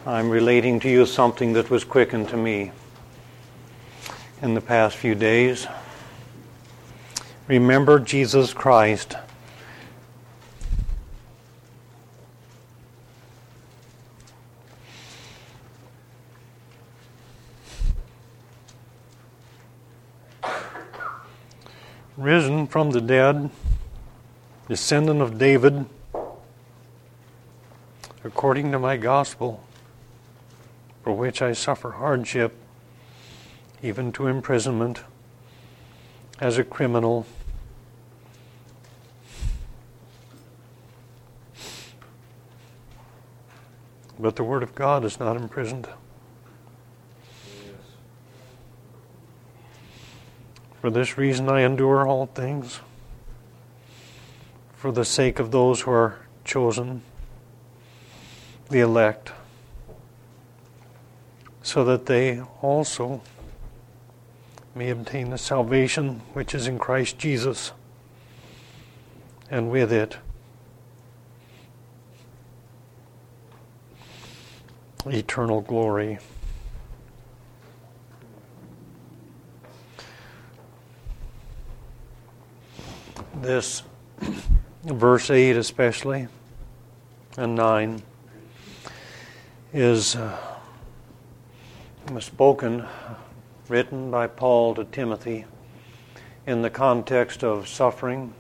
I'm relating to you something that was quickened to me in the past few days. Remember Jesus Christ. Risen from the dead, descendant of David, according to my gospel, for which I suffer hardship, even to imprisonment, as a criminal. But the Word of God is not imprisoned. For this reason I endure all things, for the sake of those who are chosen, the elect, so that they also may obtain the salvation which is in Christ Jesus, and with it eternal glory. This verse 8 especially, and 9, is spoken, written by Paul to Timothy in the context of suffering.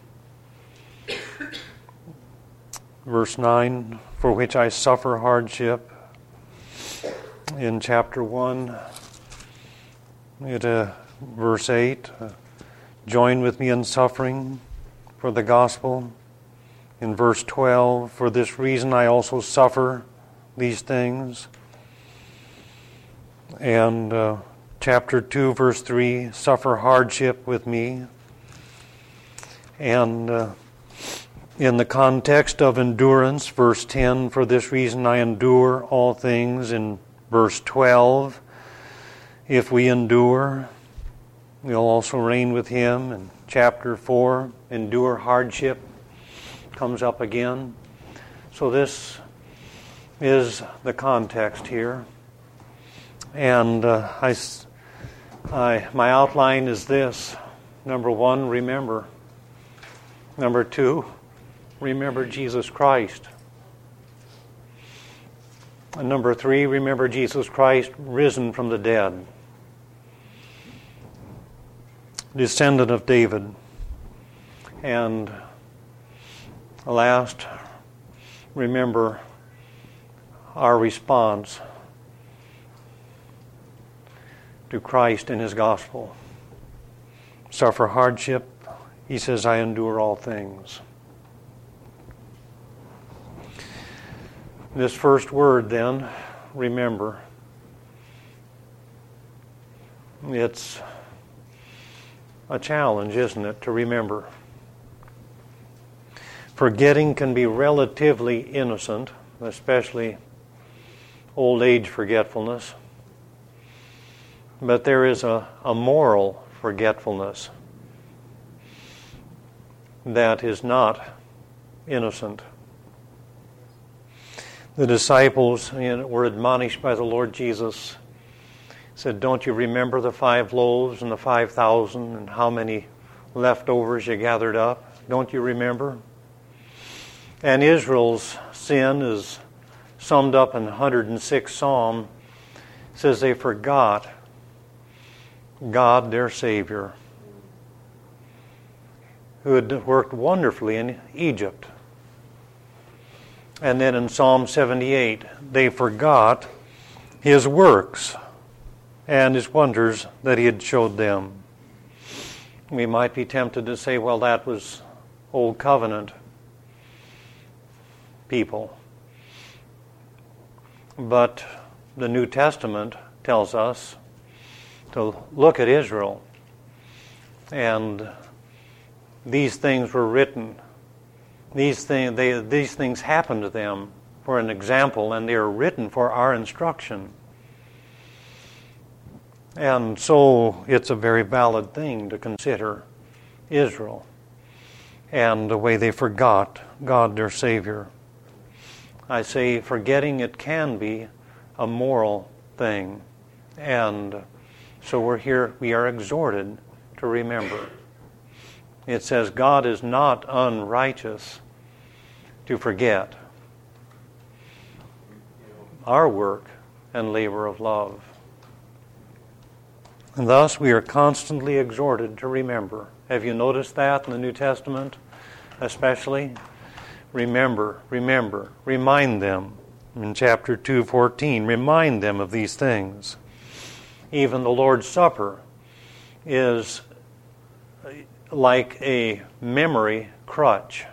Verse 9, for which I suffer hardship. In chapter 1, verse 8, join with me in suffering for the gospel. In verse 12, for this reason I also suffer these things. And chapter 2, verse 3, suffer hardship with me. And in the context of endurance, verse 10, for this reason I endure all things. In verse 12, if we endure, we'll also reign with him. In chapter 4, endure hardship comes up again. So this is the context here. And my outline is this. Number 1, remember. Number 2, remember Jesus Christ. And number 3, remember Jesus Christ risen from the dead. Descendant of David. And last, remember our response to Christ and His gospel. Suffer hardship, He says, I endure all things. This first word then, remember, it's a challenge, isn't it, to remember. Forgetting can be relatively innocent, especially old age forgetfulness. But there is a moral forgetfulness that is not innocent. The disciples were admonished by the Lord Jesus. Said, don't you remember the 5 loaves and the 5,000 and how many leftovers you gathered up? Don't you remember? And Israel's sin is summed up in 106th Psalm. It says they forgot God, their Savior, who had worked wonderfully in Egypt. And then in Psalm 78, they forgot His works and His wonders that He had showed them. We might be tempted to say, well, that was Old Covenant people. But the New Testament tells us to look at Israel. And these things were written. These things happened to them for an example, and they are written for our instruction. And so it's a very valid thing to consider Israel and the way they forgot God, their Savior. I say forgetting it can be a moral thing. And so we are exhorted to remember. It says God is not unrighteous to forget our work and labor of love. And thus we are constantly exhorted to remember. Have you noticed that in the New Testament especially? Remember, remind them. In chapter 2:14, remind them of these things. Even the Lord's Supper is like a memory crutch.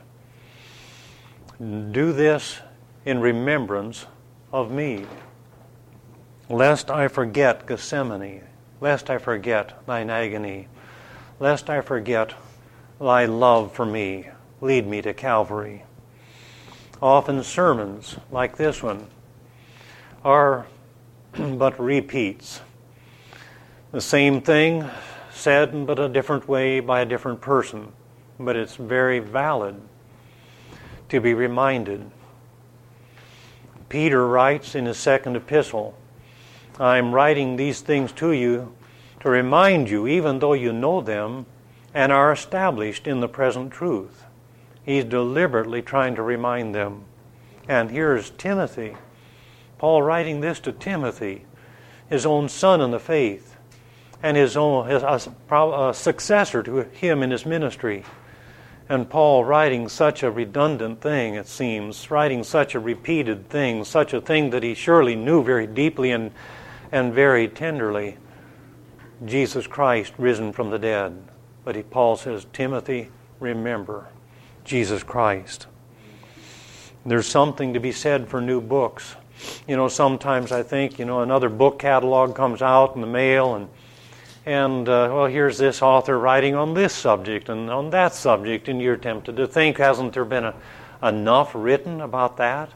Do this in remembrance of me, lest I forget Gethsemane, lest I forget thine agony, lest I forget thy love for me. Lead me to Calvary. Often sermons like this one are but repeats. The same thing said but a different way by a different person. But it's very valid to be reminded. Peter writes in his second epistle, I'm writing these things to you to remind you, even though you know them and are established in the present truth. He's deliberately trying to remind them. And here's Timothy. Paul writing this to Timothy, his own son in the faith, and his successor to him in his ministry. And Paul writing such a redundant thing, it seems, writing such a repeated thing, such a thing that he surely knew very deeply and very tenderly. Jesus Christ risen from the dead. But Paul says, Timothy, remember Jesus Christ. There's something to be said for new books. Sometimes I think, another book catalog comes out in the mail and here's this author writing on this subject and on that subject, and you're tempted to think, hasn't there been enough written about that?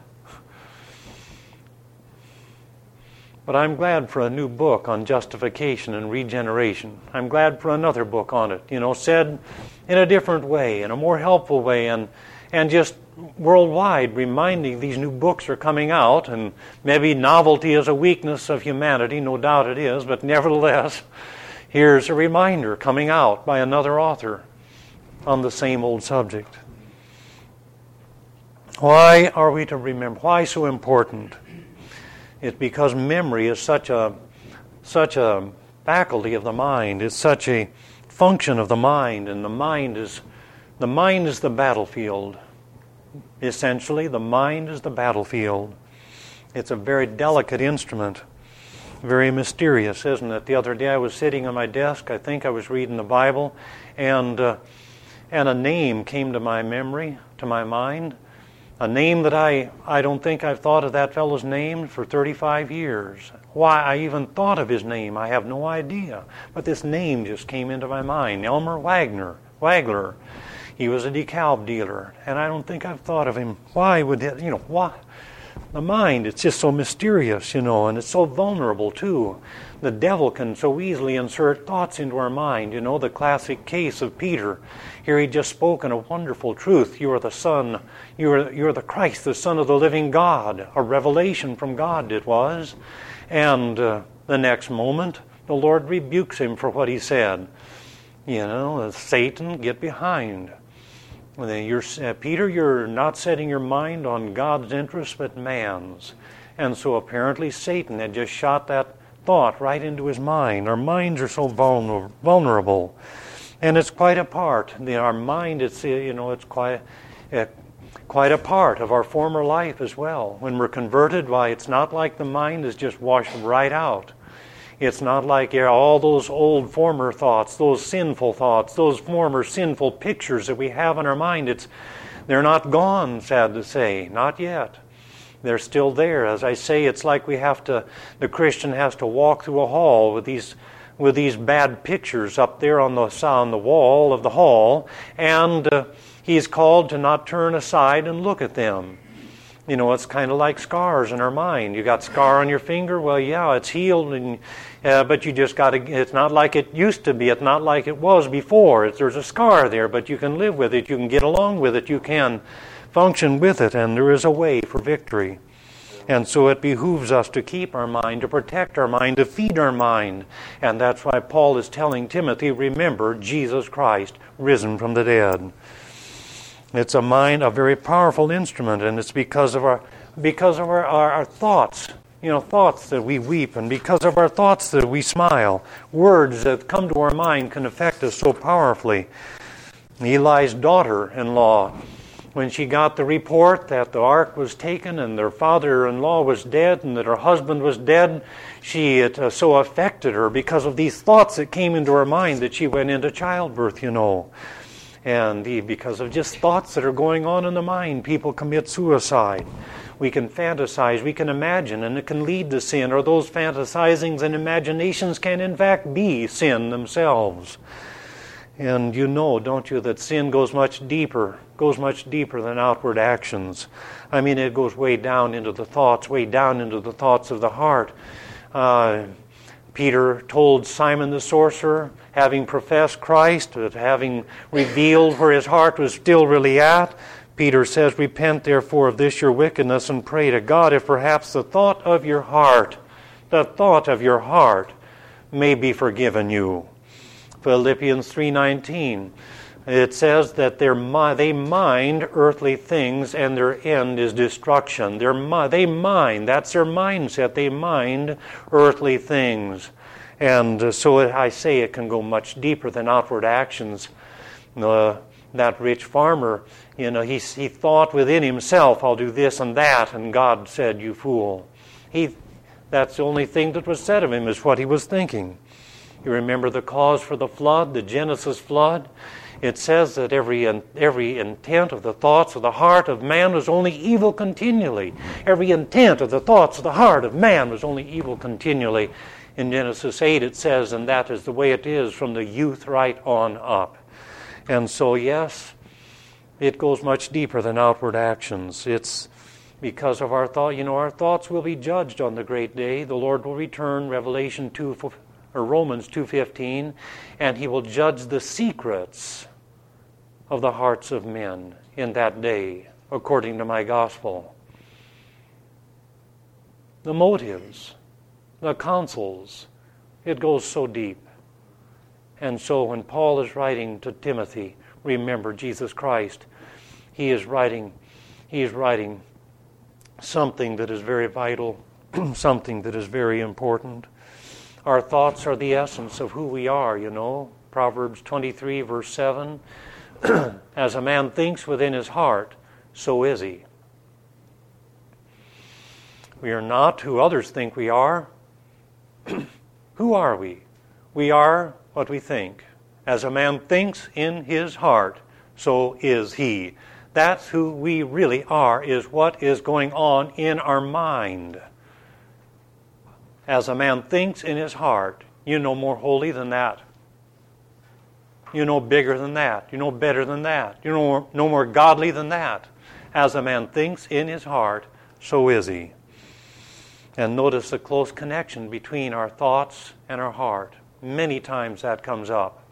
But I'm glad for a new book on justification and regeneration. I'm glad for another book on it, said in a different way, in a more helpful way, and just worldwide reminding these new books are coming out, and maybe novelty is a weakness of humanity, no doubt it is, but nevertheless, here's a reminder coming out by another author on the same old subject. Why are we to remember? Why so important? It's because memory is such a faculty of the mind. It's such a function of the mind, and the mind is the battlefield. Essentially, the mind is the battlefield. It's a very delicate instrument, very mysterious, isn't it? The other day I was sitting on my desk, I think I was reading the Bible, and a name came to my memory, to my mind, a name that I don't think I've thought of that fellow's name for 35 years. Why I even thought of his name, I have no idea. But this name just came into my mind, Elmer Wagler. He was a DeKalb dealer, and I don't think I've thought of him. Why would that, why? The mind, it's just so mysterious, and it's so vulnerable too. The devil can so easily insert thoughts into our mind. The classic case of Peter. Here he just spoken a wonderful truth. You are the Son, you are the Christ, the Son of the living God. A revelation from God it was. And the next moment, the Lord rebukes him for what he said. Satan, get behind. Peter, you're not setting your mind on God's interests but man's. And so apparently Satan had just shot that thought right into his mind. Our minds are so vulnerable. And it's quite a part. Our mind, it's quite a part of our former life as well. When we're converted, why, it's not like the mind is just washed right out. It's not like all those old former thoughts, those sinful thoughts, those former sinful pictures that we have in our mind. They're not gone, sad to say, not yet. They're still there. As I say, it's like the Christian has to walk through a hall with these bad pictures up there on the wall of the hall, and he's called to not turn aside and look at them. It's kind of like scars in our mind. You got scar on your finger, well, yeah, it's healed, but you just got to. It's not like it used to be. It's not like it was before. There's a scar there, but you can live with it. You can get along with it. You can function with it, and there is a way for victory. And so it behooves us to keep our mind, to protect our mind, to feed our mind. And that's why Paul is telling Timothy, remember Jesus Christ risen from the dead. It's a mind, a very powerful instrument, and it's because of our thoughts. Thoughts that we weep, and because of our thoughts that we smile. Words that come to our mind can affect us so powerfully. Eli's daughter-in-law, when she got the report that the ark was taken and their father-in-law was dead and that her husband was dead, it so affected her because of these thoughts that came into her mind that she went into childbirth, And because of just thoughts that are going on in the mind, people commit suicide. We can fantasize, we can imagine, and it can lead to sin, or those fantasizings and imaginations can in fact be sin themselves. And don't you, that sin goes much deeper than outward actions. I mean, it goes way down into the thoughts of the heart. Peter told Simon the sorcerer, having professed Christ, that having revealed where his heart was still really at, Peter says, repent therefore of this your wickedness and pray to God if perhaps the thought of your heart may be forgiven you. Philippians 3:19, it says that they mind earthly things and their end is destruction. They mind, that's their mindset, they mind earthly things. And so I say it can go much deeper than outward actions. That rich farmer, he thought within himself, I'll do this and that, and God said, you fool. That's the only thing that was said of him, is what he was thinking. You remember the cause for the flood, the Genesis flood? It says that every intent of the thoughts of the heart of man was only evil continually. Every intent of the thoughts of the heart of man was only evil continually. In Genesis 8 it says, and that is the way it is from the youth right on up. And so, yes, it goes much deeper than outward actions. It's because of our thought. Our thoughts will be judged on the great day. The Lord will return, Romans 2:15, and He will judge the secrets of the hearts of men in that day, according to my gospel. The motives, the counsels, it goes so deep. And so when Paul is writing to Timothy, remember Jesus Christ, he is writing something that is very vital, something that is very important. Our thoughts are the essence of who we are, Proverbs 23, verse 7. As a man thinks within his heart, so is he. We are not who others think we are. Who are we? We are what we think. As a man thinks in his heart, so is he. That's who we really are, is what is going on in our mind. As a man thinks in his heart, you know more holy than that. You know bigger than that. You know better than that. You know no more godly than that. As a man thinks in his heart, so is he. And notice the close connection between our thoughts and our heart. Many times that comes up.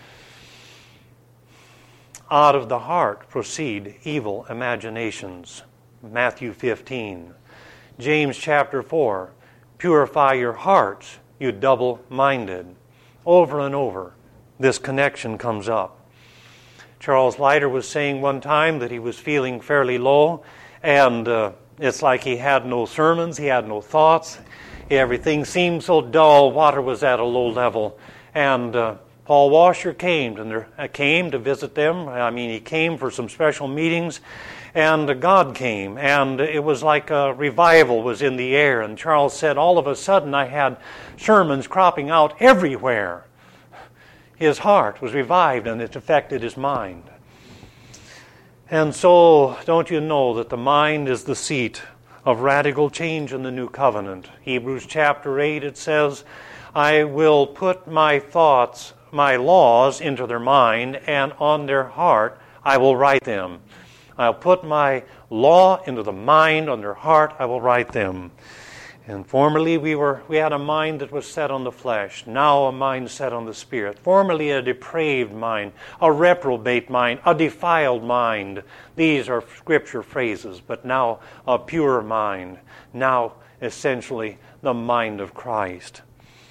Out of the heart proceed evil imaginations. Matthew 15. James chapter 4. Purify your hearts, you double-minded. Over and over, this connection comes up. Charles Leiter was saying one time that he was feeling fairly low, and it's like he had no sermons, he had no thoughts. Everything seemed so dull. Water was at a low level. And Paul Washer came to visit them. He came for some special meetings. And God came. And it was like a revival was in the air. And Charles said, all of a sudden I had sermons cropping out everywhere. His heart was revived and it affected his mind. And so, don't you know that the mind is the seat of radical change in the new covenant? Hebrews chapter 8, it says, I will put my thoughts, my laws into their mind, and on their heart I will write them. I'll put my law into the mind, on their heart I will write them. And formerly we had a mind that was set on the flesh, now a mind set on the Spirit. Formerly a depraved mind, a reprobate mind, a defiled mind. These are Scripture phrases, but now a pure mind. Now essentially the mind of Christ.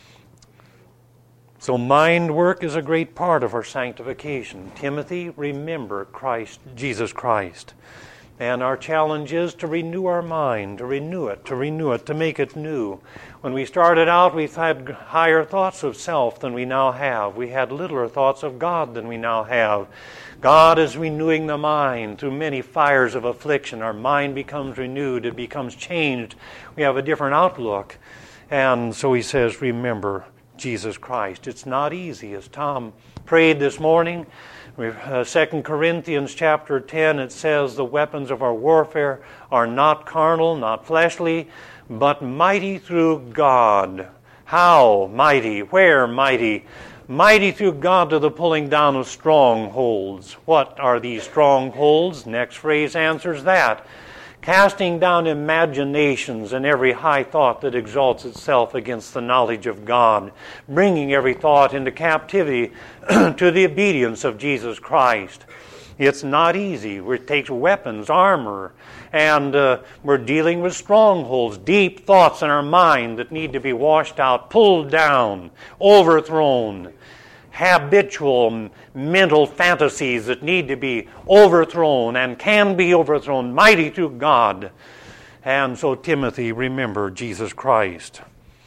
So mind work is a great part of our sanctification. Timothy, remember Jesus Christ. And our challenge is to renew our mind, to renew it, to make it new. When we started out, we had higher thoughts of self than we now have. We had littler thoughts of God than we now have. God is renewing the mind through many fires of affliction. Our mind becomes renewed. It becomes changed. We have a different outlook. And so he says, remember Jesus Christ. It's not easy. As Tom prayed this morning, 2 Corinthians chapter 10, it says, the weapons of our warfare are not carnal, not fleshly, but mighty through God. How mighty? Where mighty? Mighty through God to the pulling down of strongholds. What are these strongholds? Next phrase answers that. Casting down imaginations and every high thought that exalts itself against the knowledge of God, bringing every thought into captivity to the obedience of Jesus Christ. It's not easy. It takes weapons, armor, and we're dealing with strongholds, deep thoughts in our mind that need to be washed out, pulled down, overthrown. Habitual mental fantasies that need to be overthrown and can be overthrown, mighty through God. And so, Timothy, remember Jesus Christ.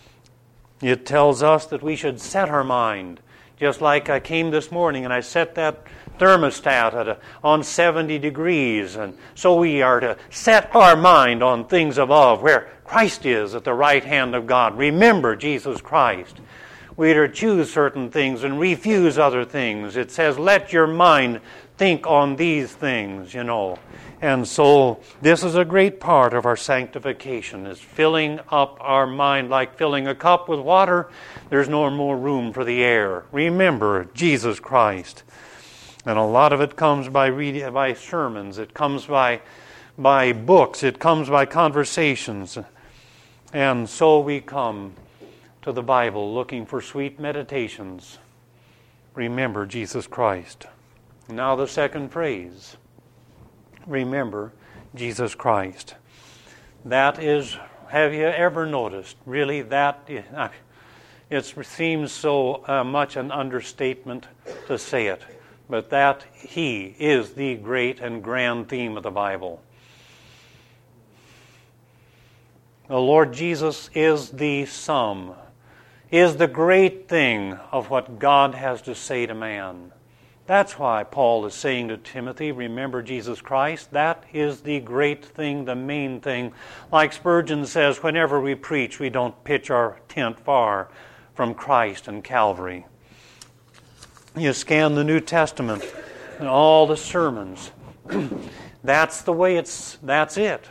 It tells us that we should set our mind, just like I came this morning and I set that thermostat on 70 degrees. And so we are to set our mind on things above, where Christ is at the right hand of God. Remember Jesus Christ. We are to choose certain things and refuse other things. It says, let your mind think on these things, And so this is a great part of our sanctification, is filling up our mind like filling a cup with water. There's no more room for the air. Remember Jesus Christ. And a lot of it comes by reading, by sermons. It comes by books. It comes by conversations. And so we come to the Bible looking for sweet meditations. Remember Jesus Christ. Now the second phrase. Remember Jesus Christ. That is, have you ever noticed, really, that it seems so much an understatement to say it, but that He is the great and grand theme of the Bible. The Lord Jesus is the sum, is the great thing of what God has to say to man. That's why Paul is saying to Timothy, remember Jesus Christ. That is the great thing, the main thing. Like Spurgeon says, whenever we preach, we don't pitch our tent far from Christ and Calvary. You scan the New Testament and all the sermons. That's the way that's it,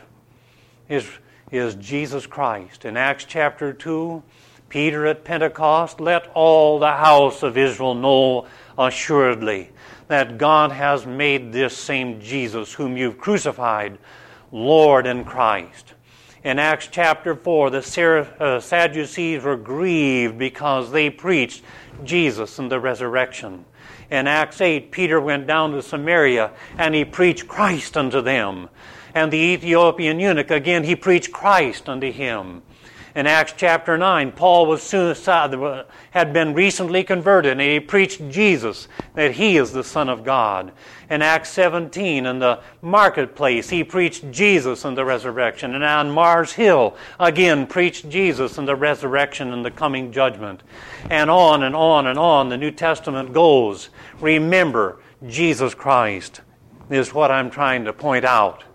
is Jesus Christ. In Acts chapter 2, Peter at Pentecost, let all the house of Israel know assuredly that God has made this same Jesus whom you've crucified, Lord and Christ. In Acts chapter 4, the Sadducees were grieved because they preached Jesus and the resurrection. In Acts 8, Peter went down to Samaria and he preached Christ unto them. And the Ethiopian eunuch, again, he preached Christ unto him. In Acts chapter 9, Paul had been recently converted, and he preached Jesus, that He is the Son of God. In Acts 17, in the marketplace, he preached Jesus and the resurrection. And on Mars Hill, again, preached Jesus and the resurrection and the coming judgment. And on and on and on the New Testament goes. Remember, Jesus Christ is what I'm trying to point out.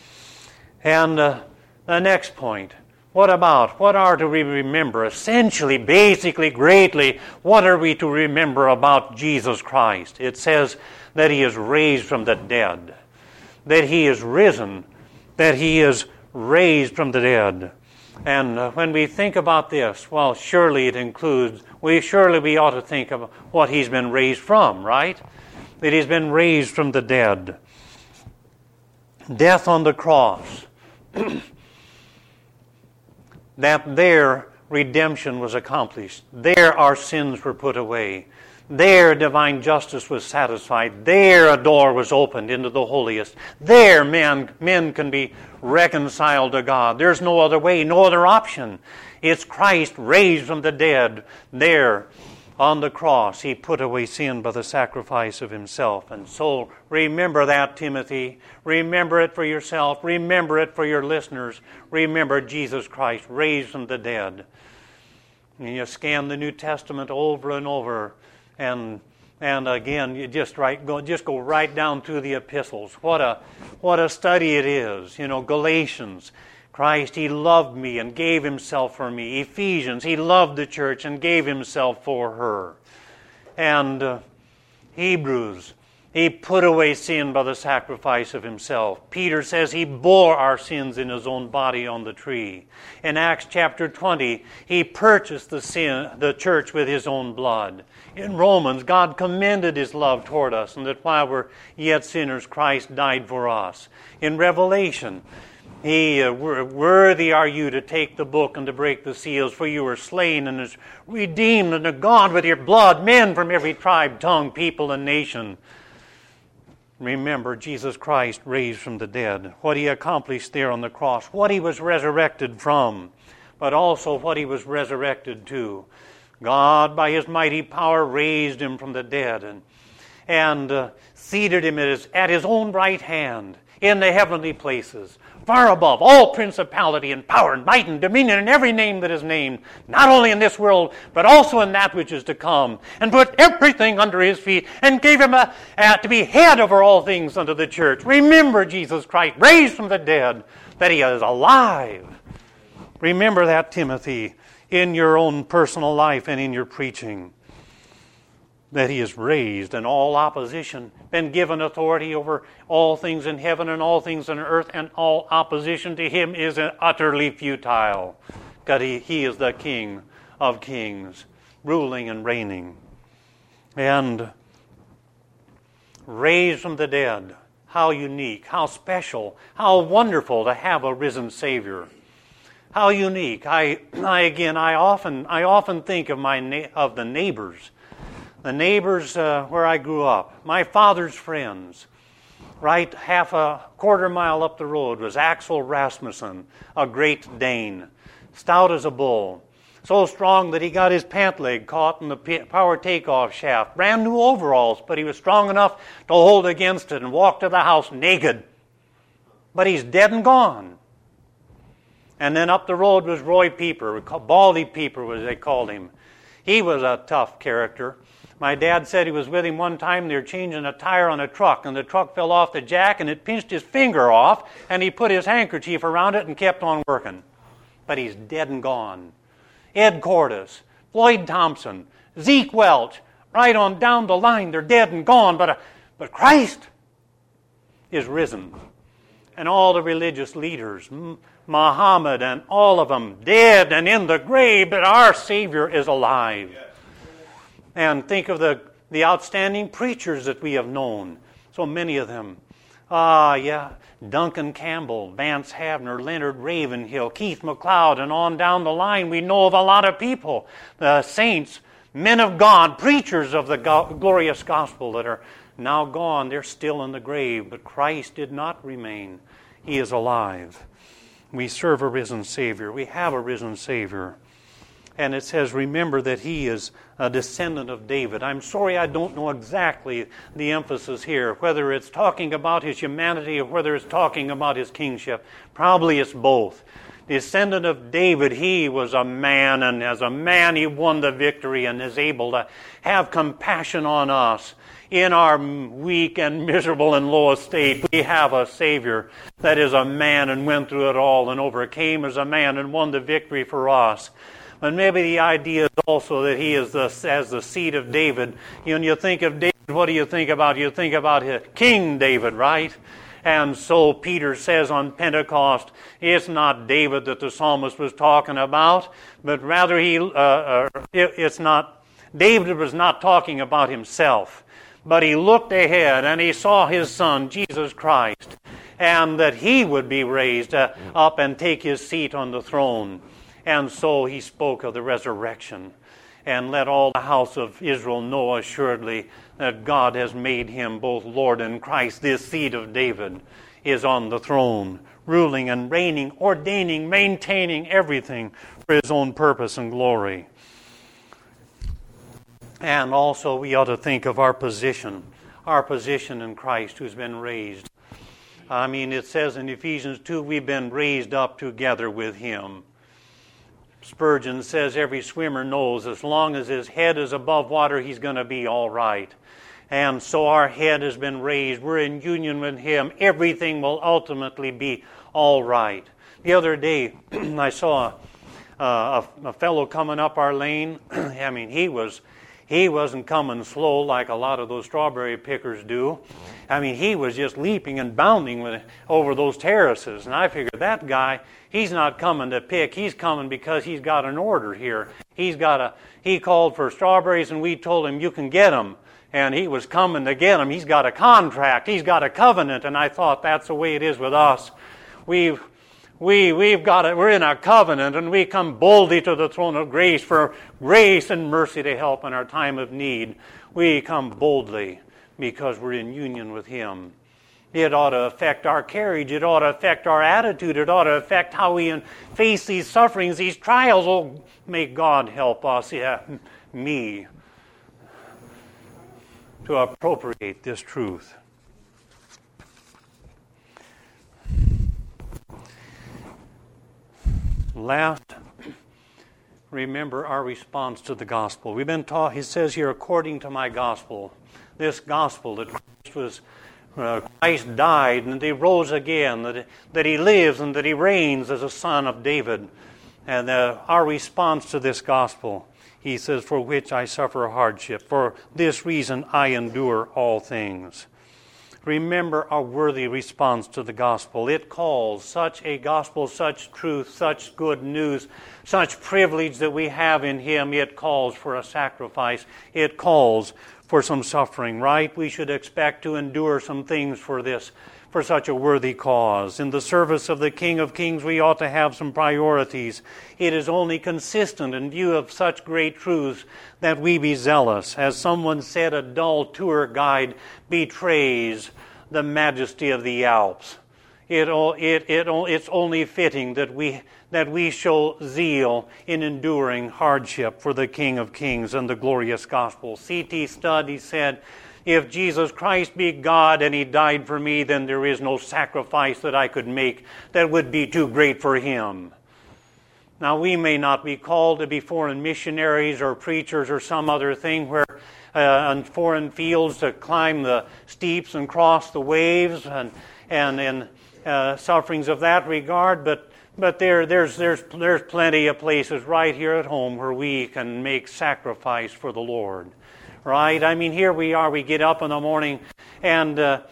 And the next point. What are to we remember? Essentially, basically, greatly, what are we to remember about Jesus Christ? It says that He is raised from the dead, that He is risen, that He is raised from the dead. And when we think about this, well, surely it includes, we ought to think of what He's been raised from, right? That He's been raised from the dead. Death on the cross. that there redemption was accomplished. There our sins were put away. There divine justice was satisfied. There a door was opened into the holiest. There men can be reconciled to God. There's no other way, no other option. It's Christ raised from the dead. There on the cross, He put away sin by the sacrifice of Himself. And so remember that, Timothy. Remember it for yourself. Remember it for your listeners. Remember Jesus Christ raised from the dead. And you scan the New Testament over and over, and again, you just go right down through the epistles. What a study it is. Galatians, Christ, He loved me and gave Himself for me. Ephesians, He loved the church and gave Himself for her. And Hebrews, He put away sin by the sacrifice of Himself. Peter says He bore our sins in His own body on the tree. In Acts chapter 20, He purchased the church with His own blood. In Romans, God commended His love toward us, and that while we're yet sinners, Christ died for us. In Revelation, worthy are you to take the book and to break the seals, for you were slain and is redeemed unto God with your blood, men from every tribe, tongue, people, and nation. Remember Jesus Christ raised from the dead, what He accomplished there on the cross, what He was resurrected from, but also what He was resurrected to. God, by His mighty power, raised Him from the dead and seated Him at His own right hand in the heavenly places, far above all principality and power and might and dominion and every name that is named, not only in this world, but also in that which is to come, and put everything under His feet, and gave Him to be head over all things unto the church. Remember Jesus Christ, raised from the dead, that He is alive. Remember that, Timothy, in your own personal life and in your preaching, that He is raised, and all opposition, been given authority over all things in heaven and all things on earth, and all opposition to Him is utterly futile. God, He is the King of kings, ruling and reigning. And raised from the dead, how unique, how special, how wonderful to have a risen Savior. How unique. I often think of the neighbors. The neighbors where I grew up, my father's friends. Right half a quarter mile up the road was Axel Rasmussen, a Great Dane, stout as a bull, so strong that he got his pant leg caught in the power takeoff shaft. Brand new overalls, but he was strong enough to hold against it and walk to the house naked. But he's dead and gone. And then up the road was Roy Pieper, Baldy Pieper, as they called him. He was a tough character. My dad said he was with him one time. They were changing a tire on a truck, and the truck fell off the jack, and it pinched his finger off, and he put his handkerchief around it and kept on working. But he's dead and gone. Ed Cordes, Floyd Thompson, Zeke Welch, right on down the line, they're dead and gone, but Christ is risen. And all the religious leaders, Muhammad and all of them, dead and in the grave, but our Savior is alive. And think of the outstanding preachers that we have known. So many of them. Duncan Campbell, Vance Havner, Leonard Ravenhill, Keith McLeod, and on down the line. We know of a lot of people, the saints, men of God, preachers of the glorious gospel that are now gone. They're still in the grave, but Christ did not remain. He is alive. We serve a risen Savior. We have a risen Savior. And it says, remember that He is a descendant of David. I'm sorry I don't know exactly the emphasis here, whether it's talking about His humanity or whether it's talking about His kingship. Probably it's both. Descendant of David, He was a man, and as a man He won the victory and is able to have compassion on us. In our weak and miserable and low estate, we have a Savior that is a man and went through it all and overcame as a man and won the victory for us. But maybe the idea is also that He is as the seed of David. When you think of David, what do you think about? You think about King David, right? And so Peter says on Pentecost, it's not David that the psalmist was talking about, but rather David was not talking about himself. But he looked ahead and he saw his son, Jesus Christ, and that He would be raised up and take His seat on the throne. And so he spoke of the resurrection. And let all the house of Israel know assuredly that God has made him both Lord and Christ. This seed of David is on the throne, ruling and reigning, ordaining, maintaining everything for his own purpose and glory. And also we ought to think of our position in Christ who's been raised. I mean, it says in Ephesians 2, we've been raised up together with him. Spurgeon says every swimmer knows as long as his head is above water, he's going to be all right. And so our head has been raised. We're in union with him. Everything will ultimately be all right. The other day, I saw a fellow coming up our lane. I mean, he wasn't coming slow like a lot of those strawberry pickers do. I mean, he was just leaping and bounding over those terraces. And I figured that guy, he's not coming to pick. He's coming because he's got an order here. He called for strawberries and we told him, you can get them. And he was coming to get them. He's got a contract. He's got a covenant. And I thought that's the way it is with us. We've got it. We're in a covenant, and we come boldly to the throne of grace for grace and mercy to help in our time of need. We come boldly because we're in union with him. It ought to affect our carriage. It ought to affect our attitude. It ought to affect how we face these sufferings, these trials. Oh, may God help us, me, to appropriate this truth. Last, remember our response to the gospel. We've been taught, he says here, according to my gospel. This gospel that Christ died and that he rose again, that he lives and that he reigns as a son of David. And our response to this gospel, he says, for which I suffer hardship. For this reason I endure all things. Remember our worthy response to the gospel. It calls such a gospel, such truth, such good news, such privilege that we have in him. It calls for a sacrifice. It calls for some suffering, right? We should expect to endure some things for this, for such a worthy cause. In the service of the King of Kings, we ought to have some priorities. It is only consistent in view of such great truths that we be zealous. As someone said, a dull tour guide betrays the majesty of the Alps. It's only fitting that we show zeal in enduring hardship for the King of Kings and the glorious gospel. C.T. Studd, he said, if Jesus Christ be God and he died for me, then there is no sacrifice that I could make that would be too great for him. Now, we may not be called to be foreign missionaries or preachers or some other thing where on foreign fields to climb the steeps and cross the waves and sufferings of that regard, but there's plenty of places right here at home where we can make sacrifice for the Lord. Right? I mean, here we are. We get up in the morning, and it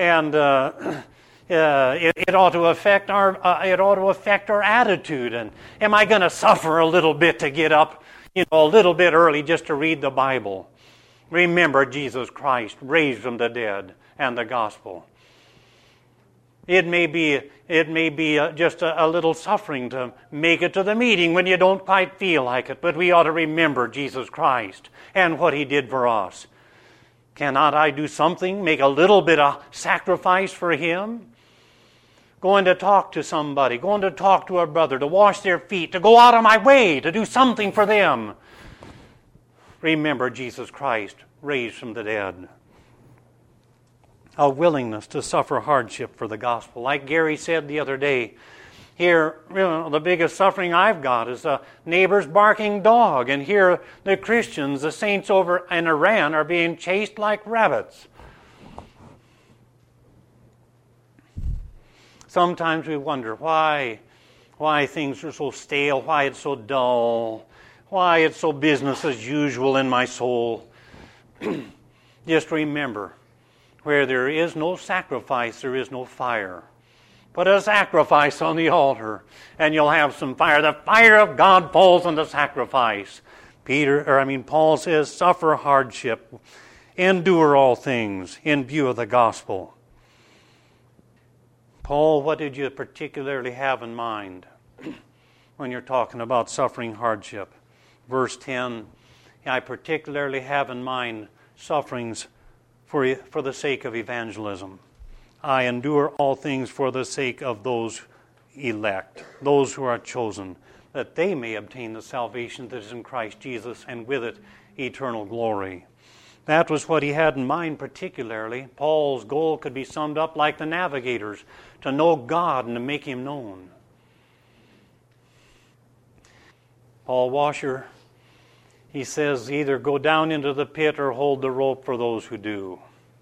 ought to affect our attitude. And am I going to suffer a little bit to get up, a little bit early just to read the Bible? Remember Jesus Christ raised from the dead and the gospel. It may be just a little suffering to make it to the meeting when you don't quite feel like it, but we ought to remember Jesus Christ and what he did for us. Cannot I do something, make a little bit of sacrifice for him? Going to talk to somebody, going to talk to a brother, to wash their feet, to go out of my way, to do something for them. Remember Jesus Christ raised from the dead. A willingness to suffer hardship for the gospel. Like Gary said the other day, here, the biggest suffering I've got is a neighbor's barking dog. And here, the Christians, the saints over in Iran, are being chased like rabbits. Sometimes we wonder why things are so stale, why it's so dull, why it's so business as usual in my soul. Just remember, where there is no sacrifice, there is no fire. Put a sacrifice on the altar, and you'll have some fire. The fire of God falls on the sacrifice. Paul says, suffer hardship, endure all things in view of the gospel. Paul, what did you particularly have in mind? when you're talking about suffering hardship. Verse 10, I particularly have in mind sufferings for the sake of evangelism. I endure all things for the sake of those elect, those who are chosen, that they may obtain the salvation that is in Christ Jesus, and with it eternal glory. That was what he had in mind particularly. Paul's goal could be summed up like the navigators, to know God and to make Him known. Paul Washer, he says, either go down into the pit or hold the rope for those who do.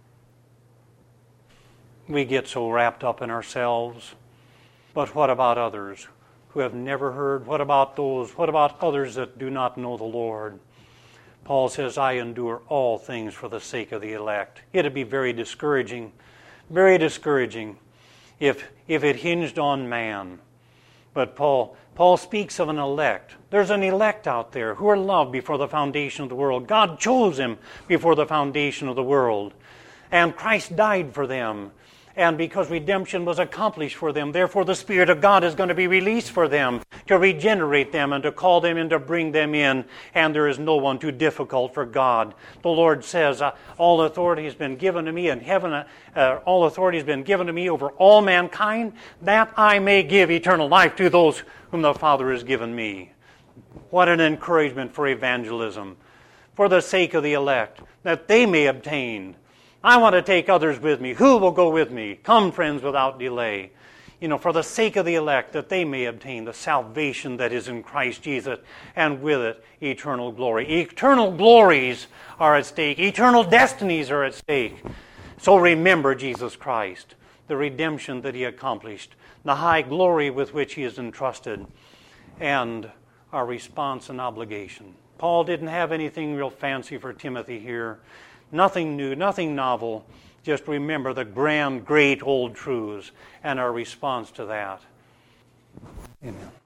We get so wrapped up in ourselves. But what about others who have never heard? What about others that do not know the Lord? Paul says, I endure all things for the sake of the elect. It'd be very discouraging if it hinged on man. But Paul speaks of an elect. There's an elect out there who are loved before the foundation of the world. God chose him before the foundation of the world. And Christ died for them. And because redemption was accomplished for them, therefore the Spirit of God is going to be released for them, to regenerate them and to call them and to bring them in. And there is no one too difficult for God. The Lord says, all authority has been given to me in heaven, all authority has been given to me over all mankind, that I may give eternal life to those whom the Father has given me. What an encouragement for evangelism, for the sake of the elect, that they may obtain. I want to take others with me. Who will go with me? Come, friends, without delay. For the sake of the elect, that they may obtain the salvation that is in Christ Jesus, and with it, eternal glory. Eternal glories are at stake. Eternal destinies are at stake. So remember Jesus Christ, the redemption that He accomplished, the high glory with which He is entrusted, and our response and obligation. Paul didn't have anything real fancy for Timothy here. Nothing new, nothing novel. Just remember the grand, great old truths and our response to that. Amen.